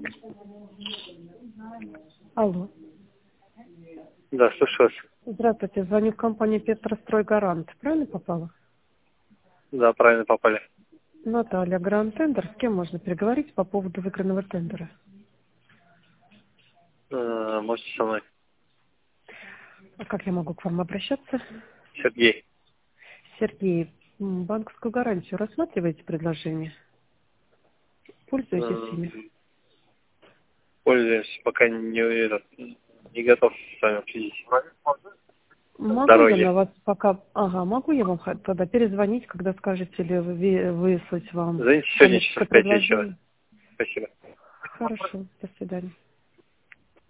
Алло. Да, слушаю вас. Здравствуйте, звоню в компанию Петростройгарант. Правильно попала? Да, правильно попали. Наталья, Гранд Тендер. С кем можно переговорить по поводу выигранного тендера? Можете со мной. А как я могу к вам обращаться? Сергей. Сергей, банковскую гарантию рассматриваете предложение? Пользуетесь ими? Пользуюсь, пока не готов с вами обсудить. Могу я Дороги. на вас пока... Ага, могу я вам тогда перезвонить, когда скажете, или выслать вам Звоните сегодня коммерческое часов в 5 вечера. предложение? Спасибо. Хорошо, до свидания.